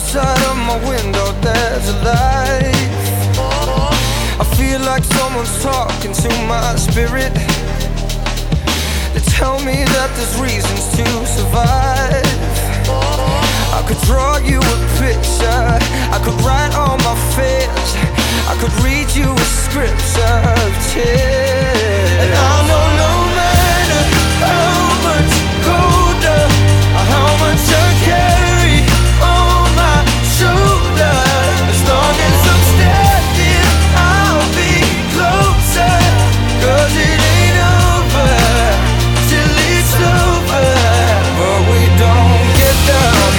outside of my window there's a life. I feel like someone's talking to my spirit. They tell me that there's reasons to survive. I could draw you a picture, I could write all my fears, I could read you a script of tears. And I know no matter how much colder or how much I carry on my shoulder, as long as I'm standing, I'll be closer. 'Cause it ain't over till it's over. But we don't get down.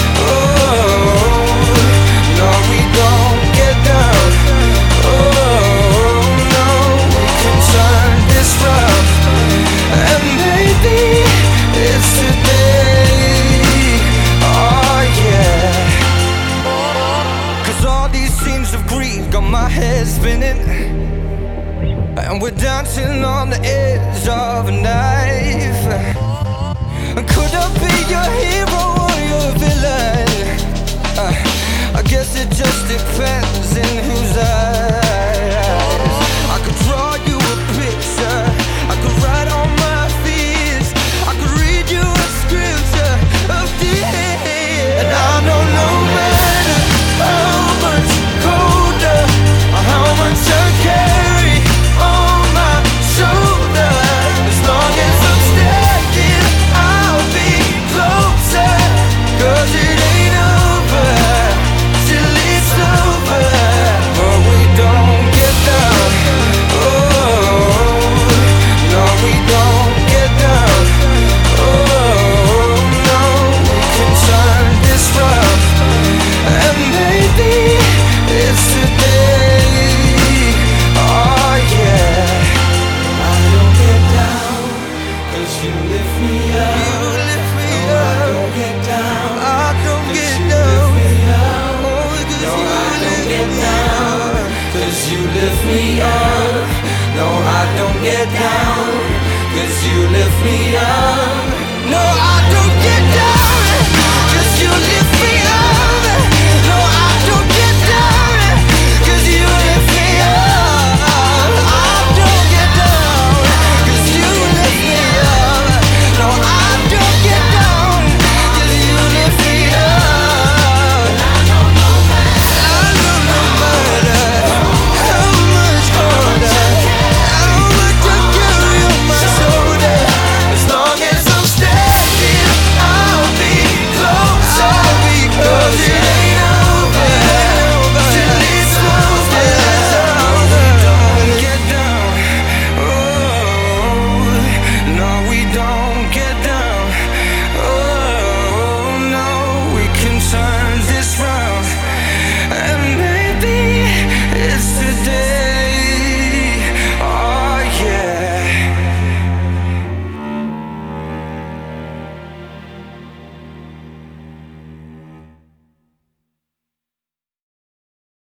Oh, no, we don't get down. Oh, no, we can turn this round. And maybe it's today. Oh, yeah. 'Cause all these scenes of grief got my head spinning, and we're dancing on the edge of a knife. Could I be your hero or your villain? I guess it just depends in whose eyes. I could draw you a picture, I could write all my fears, I could read you a scripture of tears. And I know no matter how much colder or how much I carry on my shoulder, as long as I'm standing, I'll be closer. 'Cause it ain't over till it's over. But we don't get down. Oh, no, we don't get down. Oh, no, we can turn this round. And maybe it's today. Oh, yeah. I don't get down 'cause you lift me up. You lift me up. I don't get down. I don't get down. Oh, 'cause no, I don't get down 'cause you lift me up. No, I don't get down 'cause you lift me up. No, I